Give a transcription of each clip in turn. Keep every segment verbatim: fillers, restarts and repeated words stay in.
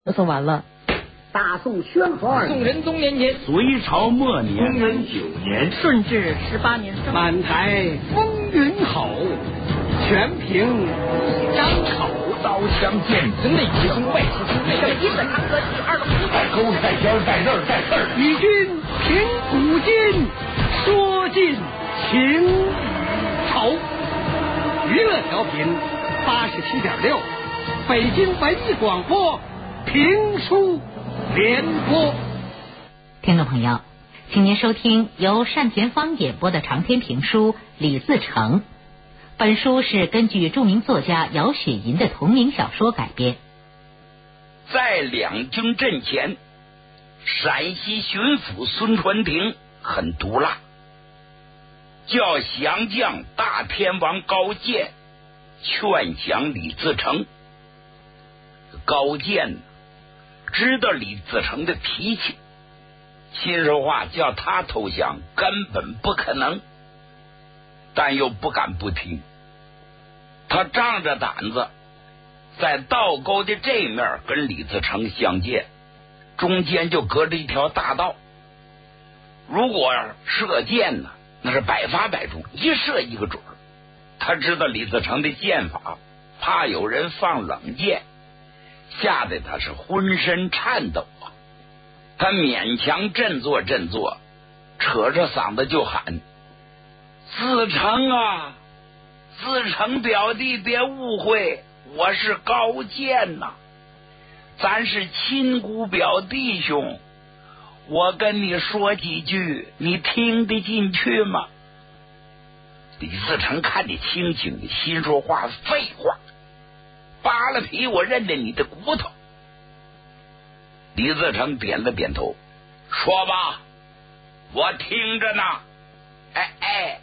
说完了。 大宋宣和二年， 宋仁宗年间， 隋朝末年， 公元九年， 顺治十八年， 满台风云好，全凭一张口。 刀枪剑戟内情外事之内， 什么一本堂和第二个胡带钩带尖带刃带刺儿， 与君凭古今，说尽情与仇。娱乐调频八十七点六，北京文艺广播评书联播。 听众朋友，请您收听由单田芳演播的长篇评书《李自成》。本书是根据著名作家姚雪银的同名小说改编。 在两京阵前，陕西巡抚孙传庭很毒辣，叫降将大天王高渐劝降李自成。高渐知道李自成的脾气，心说话叫他投降根本不可能，但又不敢不听。他仗着胆子在道沟的这面跟李自成相见，中间就隔着一条大道，如果射箭呢，那是百发百中，一射一个准。他知道李自成的剑法，怕有人放冷箭，吓得他是浑身颤抖啊！他勉强振作振作，扯着嗓子就喊：自成啊，自成表弟别误会，我是高渐呐，咱是亲姑表弟兄，我跟你说几句，你听得进去吗？李自成看得清清的，心说话废话，扒了皮我认得你的骨头。李自成点了点头，说吧，我听着呢。哎哎，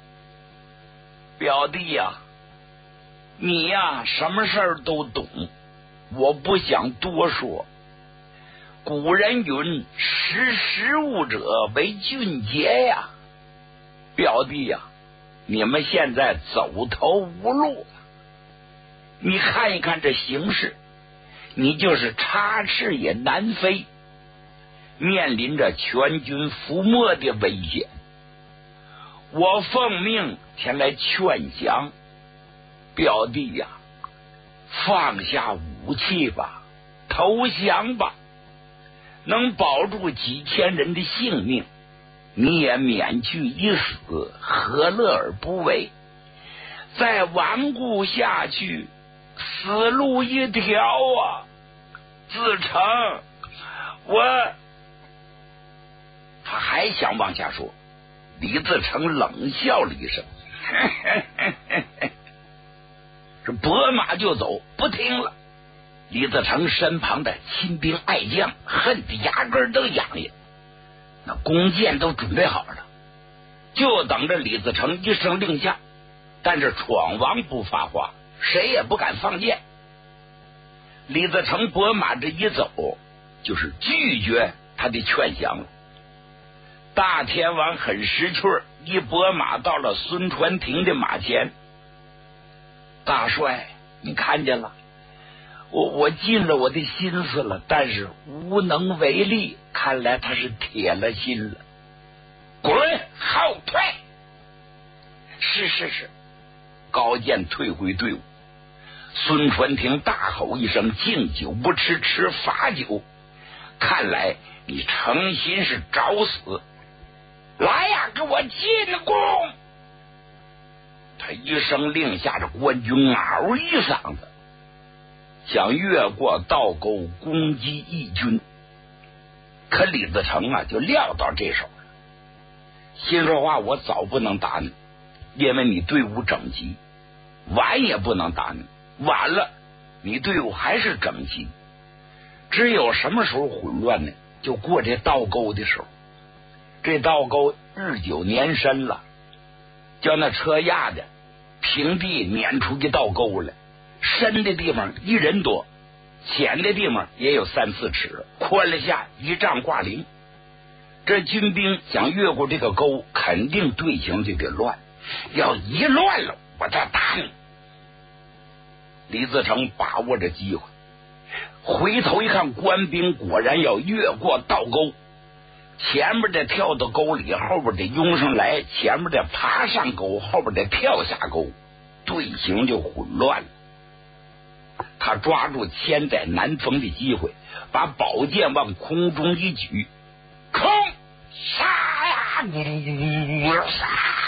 表弟呀、啊，你呀、啊、什么事儿都懂，我不想多说。古人云：识时务者为俊杰呀。表弟呀、啊，你们现在走投无路了，你看一看这形势，你就是插翅也难飞，面临着全军覆没的危险。我奉命前来劝降，表弟呀、啊，放下武器吧，投降吧，能保住几千人的性命，你也免去一死，何乐而不为？再顽固下去，死路一条啊！自成，我……他还想往下说，李自成冷笑了一声，这拨马就走，不听了。李自成身旁的亲兵爱将恨得牙根都痒痒，那弓箭都准备好了，就等着李自成一声令下。但是闯王不发话，谁也不敢放箭。李自成拨马这一走，就是拒绝他的劝降了。大天王很识趣，一拨马到了孙传庭的马前。大帅，你看见了，我我尽了我的心思了，但是无能为力，看来他是铁了心了。滚，后退！是是是。高渐退回队伍。孙传庭大吼一声：敬酒不吃吃罚酒，看来你诚心是找死，来呀，给我进宫！他一声令下，这官军嗷一嗓子想越过道沟攻击义军，可李自成啊就料到这手了，心说话，我早不能打你，因为你队伍整齐，晚也不能打你，晚了你队伍还是整齐，只有什么时候混乱呢？就过这道沟的时候。这道沟日久年深了，叫那车压的平地撵出一道沟来，深的地方一人多，浅的地方也有三四尺，宽了下一丈挂零。这军兵想越过这个沟，肯定队形就得乱，要一乱了，我再打你。李自成把握着机会， 回头一看，官兵果然要越过道沟，前面的跳到沟里，后边的拥上来，前面的爬上沟，后边的跳下沟，队形就混乱了。他抓住千载难逢的机会，把宝剑往空中一举，空杀呀！杀！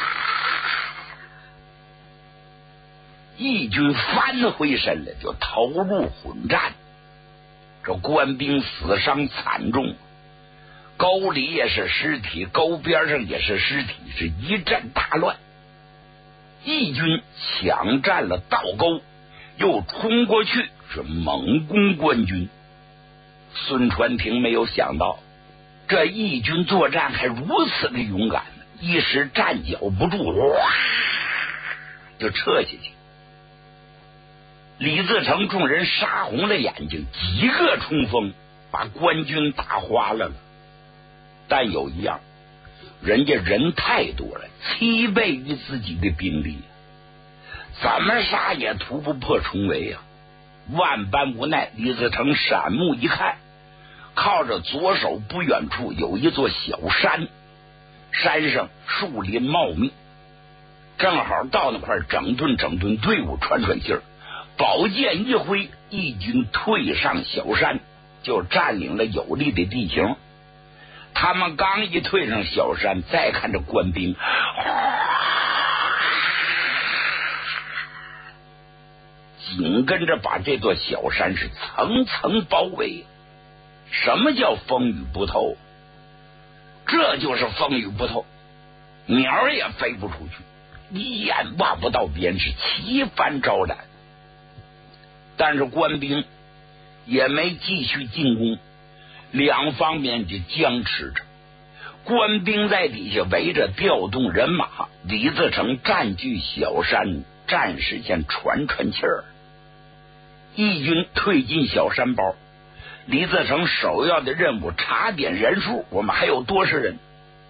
义军翻回身来，就投入混战。这官兵死伤惨重，沟里也是尸体，沟边上也是尸体，是一阵大乱。义军抢占了道沟，又冲过去，是猛攻官军。孙传庭没有想到，这义军作战还如此的勇敢，一时站脚不住，哇，就撤下去。李自成众人杀红了眼睛，几个冲锋，把官军打花了了。但有一样，人家人太多了，七倍于自己的兵力，怎么杀也突不破重围啊！万般无奈，李自成闪目一看，靠着左手不远处有一座小山，山上树林茂密，正好到那块整顿整顿队伍，喘喘气儿。宝剑一挥，义军退上小山，就占领了有利的地形。他们刚一退上小山，再看着官兵，紧跟着把这座小山是层层包围。什么叫风雨不透？这就是风雨不透，鸟也飞不出去，一眼望不到边，是旗帆招展。但是官兵也没继续进攻，两方面就僵持着。官兵在底下围着调动人马，李自成占据小山，暂时先喘喘气儿。义军退进小山包，李自成首要的任务查点人数，我们还有多少人？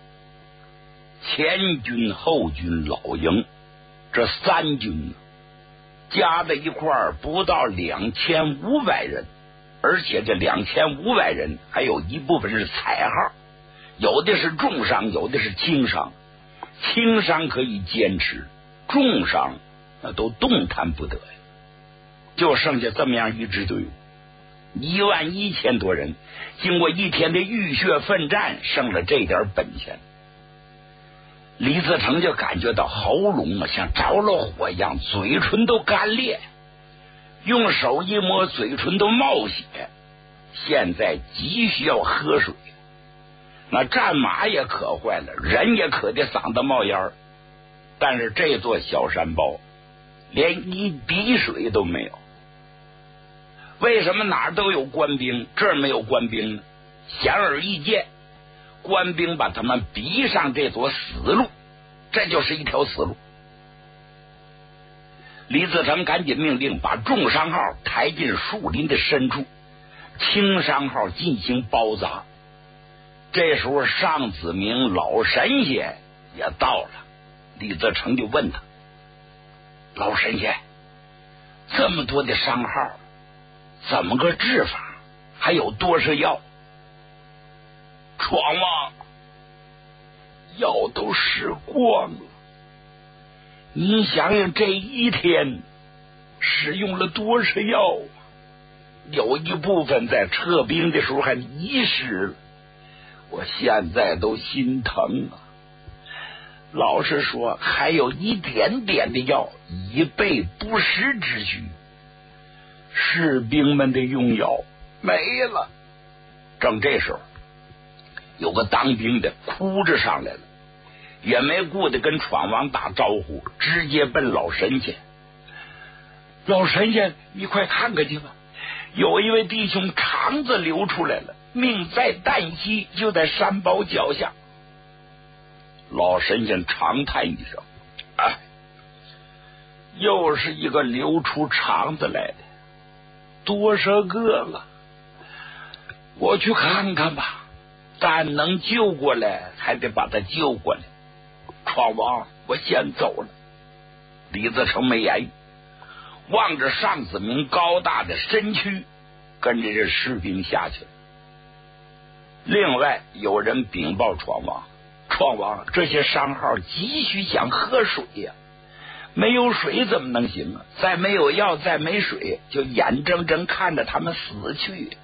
前军、后军、老营，这三军加在一块儿不到两千五百人，而且这两千五百人还有一部分是彩号，有的是重伤，有的是轻伤。轻伤可以坚持，重伤那都动弹不得呀。就剩下这么样一支队伍，一万一千多人，经过一天的浴血奋战，剩了这点本钱。李自成就感觉到喉咙啊像着了火一样，嘴唇都干裂，用手一摸嘴唇都冒血，现在急需要喝水。那战马也渴坏了，人也渴得嗓子冒烟，但是这座小山包连一滴水都没有。为什么哪儿都有官兵，这儿没有官兵呢？显而易见，官兵把他们逼上这座死路，这就是一条死路。李自成赶紧命令把重伤号抬进树林的深处，轻伤号进行包扎。这时候尚子明老神仙也到了，李自成就问他：老神仙，这么多的伤号怎么个治法？还有多少药？闯王，药都使光了。你想想这一天使用了多少药？有一部分在撤兵的时候还遗失了，我现在都心疼啊。老实说，还有一点点的药以备不时之需，士兵们的用药没了。正这时候，有个当兵的哭着上来了，也没顾得跟闯王打招呼，直接奔老神仙。老神仙，你快看看去吧，有一位弟兄肠子流出来了，命在旦夕，就在山包脚下。老神仙长叹一声：哎，又是一个流出肠子来的，多少个了？我去看看吧，但能救过来还得把他救过来。闯王，我先走了。李自成没言语，望着尚子明高大的身躯， 跟着这士兵下去了。另外有人禀报闯王，闯王，这些商号急需想喝水呀、啊，没有水怎么能行啊？再没有药，再没水，就眼睁睁看着他们死去。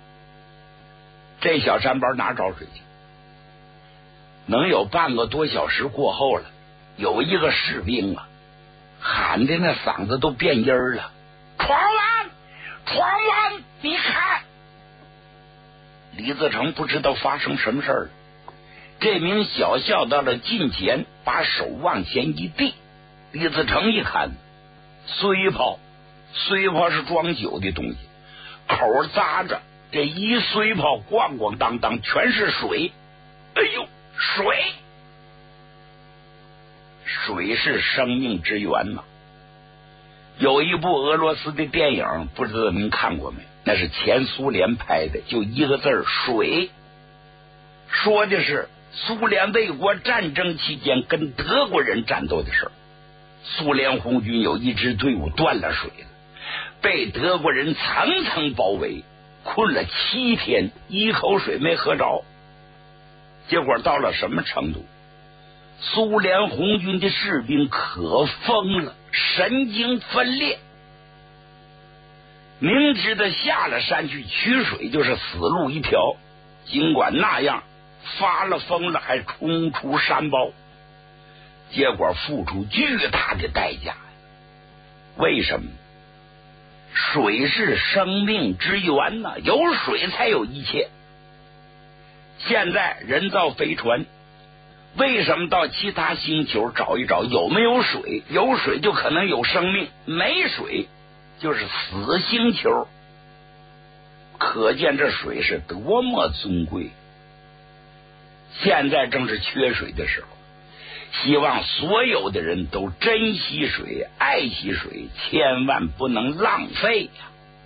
这小山包哪找水去？能有半个多小时过后了，有一个士兵啊，喊的那嗓子都变音儿了：“闯王，闯王，你看！”李自成不知道发生什么事儿了。这名小校到了近前，把手往前一递。李自成一看，水泡，水泡是装酒的东西，口扎着，这一水泡咣咣当当全是水。哎呦，水！水是生命之源呐。有一部俄罗斯的电影，不知道您看过没？那是前苏联拍的，就一个字儿水。说的是苏联卫国战争期间跟德国人战斗的事儿。苏联红军有一支队伍断了水了，被德国人层层包围，困了七天，一口水没喝着。结果到了什么程度？苏联红军的士兵可疯了，神经分裂，明知道下了山去取水就是死路一条，尽管那样发了疯了还冲出山包，结果付出巨大的代价。为什么？水是生命之源呐、啊，有水才有一切。现在人造飞船，为什么到其他星球找一找有没有水？有水就可能有生命，没水就是死星球。可见这水是多么尊贵。现在正是缺水的时候，希望所有的人都珍惜水，爱惜水，千万不能浪费呀、啊。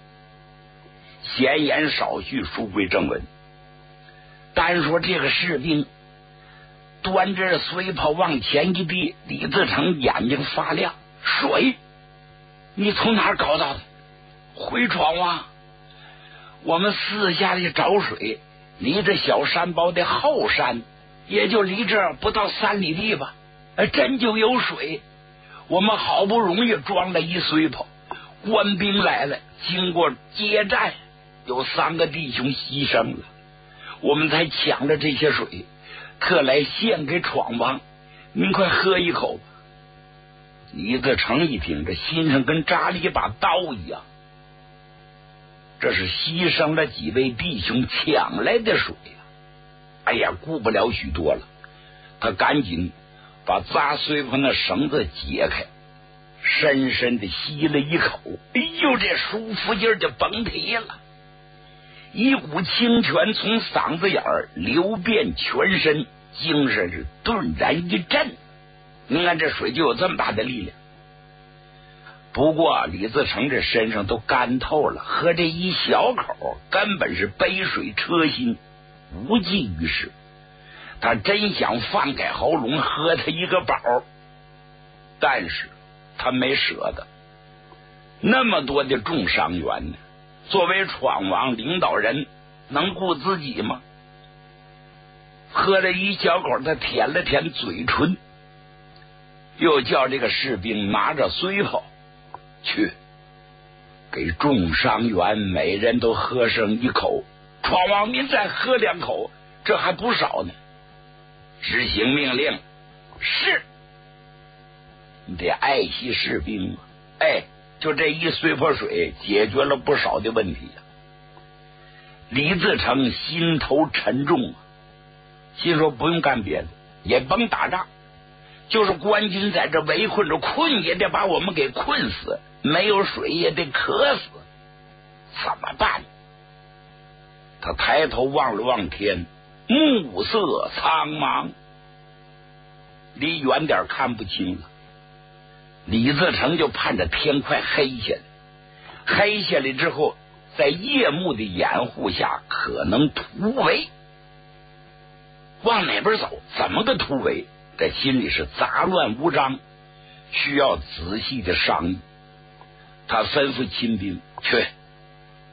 闲言少叙，书归正文。单说这个士兵端着水泡往前一递，李自成眼睛发亮：“水，你从哪儿搞到的？”“回闯王，我们私下里找水，离这小山包的后山，也就离这不到三里地吧。哎，真就有水。我们好不容易装了一水泡，官兵来了，经过接战，有三个弟兄牺牲了，我们才抢着这些水，特来献给闯王，您快喝一口吧。”李自成一听，这心上跟扎了一把刀一样，这是牺牲了几位弟兄抢来的水呀、啊！哎呀，顾不了许多了，他赶紧把扎水泡那绳子解开，深深的吸了一口，哎呦，这舒服劲儿就甭提了，一股清泉从嗓子眼儿流遍全身，精神是顿然一振。你看这水就有这么大的力量。不过李自成这身上都干透了，喝这一小口根本是杯水车薪，无济于事。他真想放开喉咙喝他一个饱，但是他没舍得。那么多的重伤员呢，作为闯王领导人能顾自己吗？喝了一小口，他舔了舔嘴唇，又叫这个士兵拿着水泡去给重伤员每人都喝上一口。闯王，您再喝两口，这还不少呢。执行命令。是，你得爱惜士兵啊！哎，就这一水泡水解决了不少的问题啊。李自成心头沉重啊，心说不用干别的，也甭打仗，就是官军在这围困着，困也得把我们给困死，没有水也得渴死，怎么办？他抬头望了望天，暮色苍茫，离远点看不清了。李自成就盼着天快黑下来，黑下来之后，在夜幕的掩护下可能突围。往哪边走？怎么个突围？这心里是杂乱无章，需要仔细的商议。他吩咐亲兵去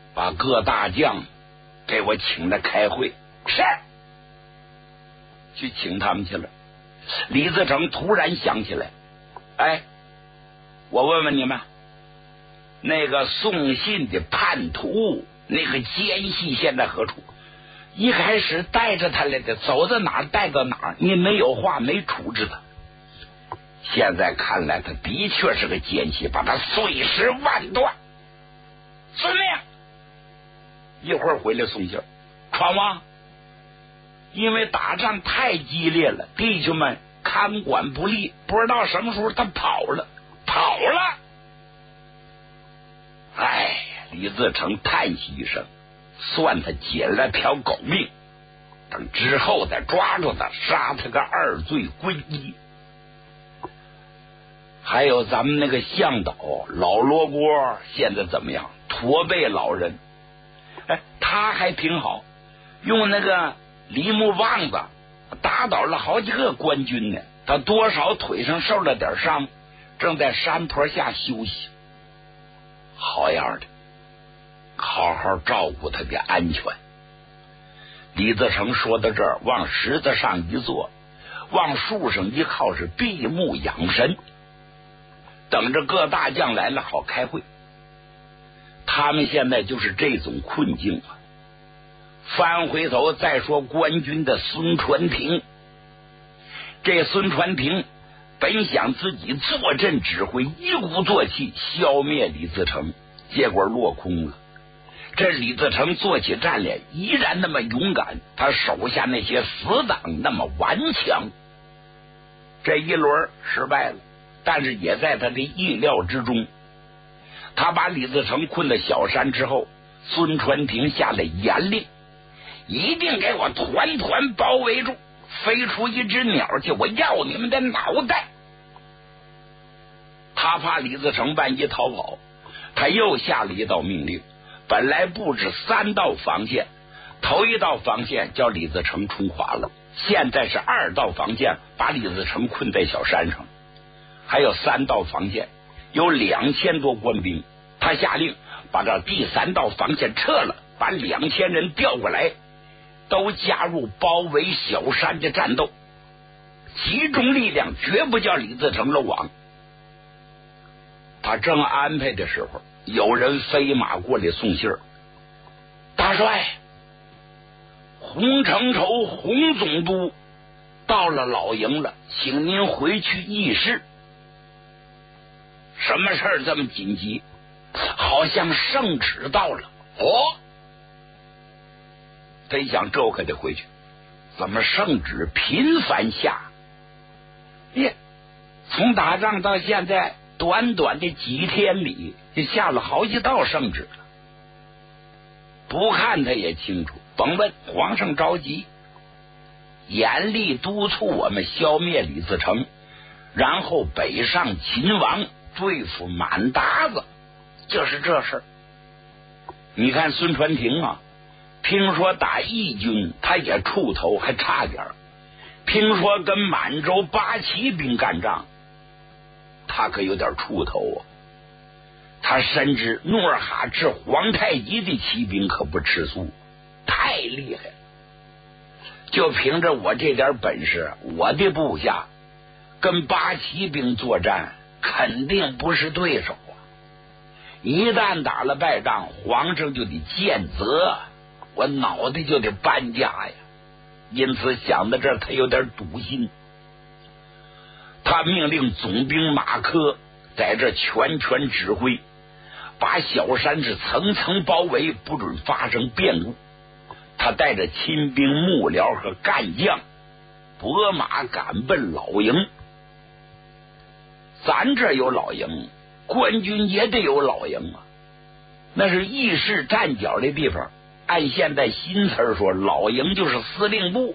把各大将给我请来开会。是，去请他们去了。李自成突然想起来，哎，我问问你们，那个送信的叛徒，那个奸细现在何处？一开始带着他来的，走到哪儿带到哪儿，你没有话没处置他。现在看来，他的确是个奸细，把他碎尸万段。遵命，一会儿回来送信。闯王，因为打仗太激烈了，弟兄们看管不力，不知道什么时候他跑了，跑了。哎，李自成叹息一声，算他捡了条狗命，等之后再抓住他，杀他个二罪归一。还有咱们那个向导老罗锅现在怎么样？驼背老人，哎，他还挺好，用那个梨木棒子打倒了好几个官军呢。他多少腿上受了点伤，正在山坡下休息。好样的，好好照顾他的安全。李自成说到这儿，往石子上一坐，往树上一靠，是闭目养神，等着各大将来了好开会。他们现在就是这种困境啊。翻回头再说官军的孙传庭，这孙传庭本想自己坐镇指挥，一鼓作气消灭李自成，结果落空了。这李自成做起战来依然那么勇敢，他手下那些死党那么顽强。这一轮失败了，但是也在他的意料之中。他把李自成困到小山之后，孙传庭下了严令，一定给我团团包围住，飞出一只鸟去，我要你们的脑袋。他怕李自成万一逃跑，他又下了一道命令，本来布置三道防线，头一道防线叫李自成冲垮了，现在是二道防线把李自成困在小山上，还有三道防线有两千多官兵，他下令把这第三道防线撤了，把两千人调过来，都加入包围小山的战斗，集中力量，绝不叫李自成漏网。他正安排的时候，有人飞马过来送信儿，大帅，洪承畴洪总督到了老营了，请您回去议事。什么事儿这么紧急？好像圣旨到了。哦，真想这可得回去，怎么圣旨频繁下？耶，从打仗到现在短短的几天里，就下了好几道圣旨了。不看他也清楚，甭问，皇上着急，严厉督促我们消灭李自成，然后北上秦王，对付满达子，就是这事儿。你看孙传庭啊，听说打义军他也出头，还差点儿。听说跟满洲八旗兵干仗，他可有点出头啊。他深知努尔哈赤、皇太极的骑兵可不吃素，太厉害了。就凭着我这点本事，我的部下跟八旗兵作战，肯定不是对手啊！一旦打了败仗，皇上就得见责，我脑袋就得搬家呀。因此想到这儿，他有点笃信。他命令总兵马科在这全权指挥，把小山是层层包围，不准发生变故。他带着亲兵幕僚和干将拨马赶奔老营。咱这有老营，官军也得有老营啊，那是议事站脚的地方。按现在新词说，老营就是司令部。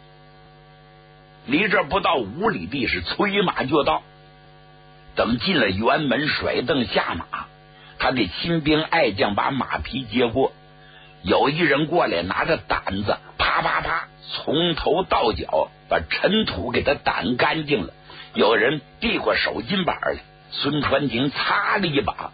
离这不到五里地，是催马就到。等进了辕门，甩蹬下马，他的亲兵爱将把马匹接过，有一人过来拿着掸子，啪啪啪，从头到脚把尘土给他掸干净了。有人递过手巾板来，孙传庭擦了一把，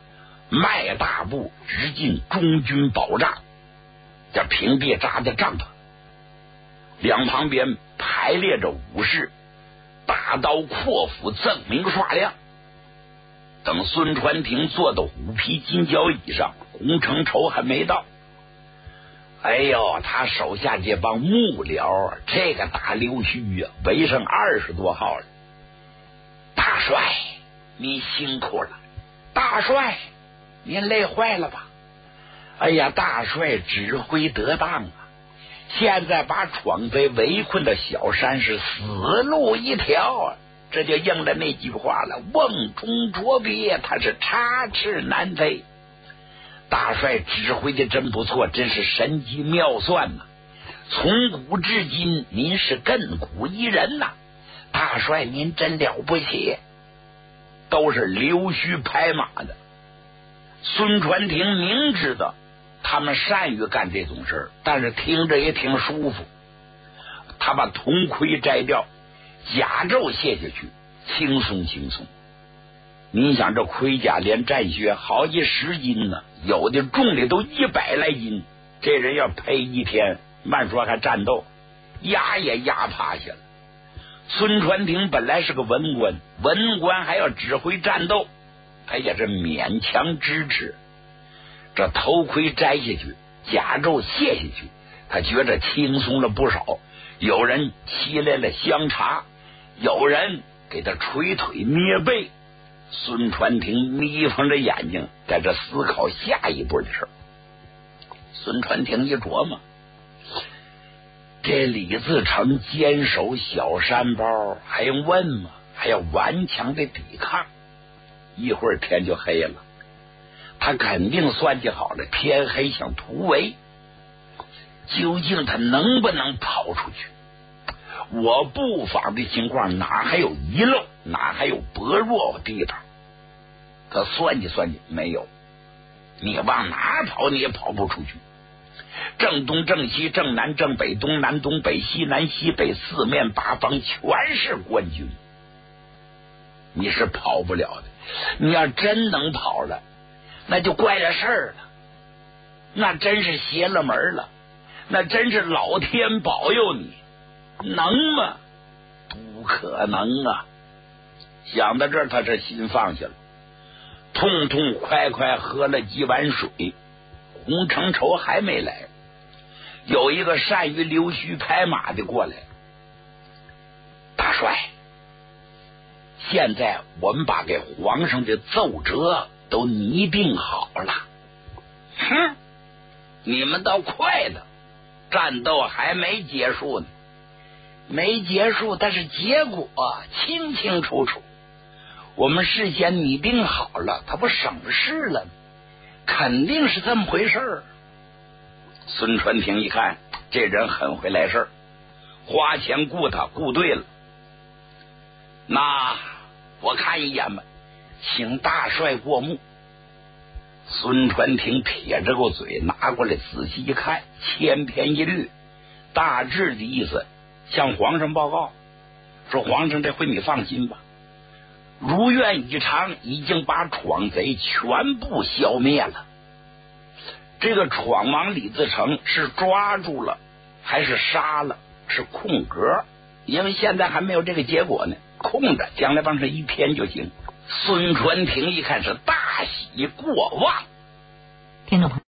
迈大步直进中军保障，这平地扎的帐篷，两旁边排列着武士，大刀阔斧，锃明刷亮。等孙传庭坐到虎皮金交椅上，洪承畴还没到。哎呦，他手下这帮幕僚，这个大溜须啊，围上二十多号了。大帅，你辛苦了。大帅，您累坏了吧？哎呀，大帅指挥得当啊！现在把闯贼围困的小山是死路一条啊！这就应了那句话了，瓮中捉鳖，他是插翅难飞。大帅指挥的真不错，真是神机妙算呐、啊！从古至今，您是亘古一人呐、啊！大帅您真了不起，都是溜须拍马的。孙传庭明知道他们善于干这种事，但是听着也挺舒服。他把铜盔摘掉，甲胄卸下去，轻松轻松。你想这盔甲连战靴好几十斤呢，有的重的都一百来斤，这人要配一天，慢说还战斗，压也压趴下了。孙传庭本来是个文官，文官还要指挥战斗，哎呀，这勉强支持。这头盔摘下去，甲胄卸下去，他觉着轻松了不少。有人沏来了香茶，有人给他捶腿捏背。孙传庭眯缝着眼睛，在这思考下一步的事。孙传庭一琢磨，这李自成坚守小山包，还用问吗？还要顽强的抵抗，一会儿天就黑了，他肯定算计好了，天黑想突围。究竟他能不能跑出去？我布防的情况哪还有遗漏，哪还有薄弱地方？他算计算计，没有。你往哪跑你也跑不出去。正东正西正南正北东南东北西南西北四面八方全是官军，你是跑不了的。你要真能跑了，那就怪了事儿了，那真是邪了门了，那真是老天保佑你。能吗？不可能啊！想到这儿，他这心放下了，痛痛快快喝了几碗水。洪承畴还没来，有一个善于溜须拍马的过来。大帅，现在我们把给皇上的奏折都拟定好了。哼，你们倒快的，战斗还没结束呢。没结束，但是结果清清楚楚，我们事先拟定好了，他不省事了吗？肯定是这么回事儿。孙传庭一看，这人很会来事儿，花钱雇他雇对了。那我看一眼吧，请大帅过目。孙传庭撇着个嘴，拿过来仔细一看，千篇一律，大致的意思向皇上报告说，皇上这回你放心吧，如愿以偿，已经把闯贼全部消灭了。这个闯王李自成是抓住了还是杀了是空格，因为现在还没有这个结果呢，空着，将来往上一填就行。孙传庭一看是大喜过望。 听众朋友。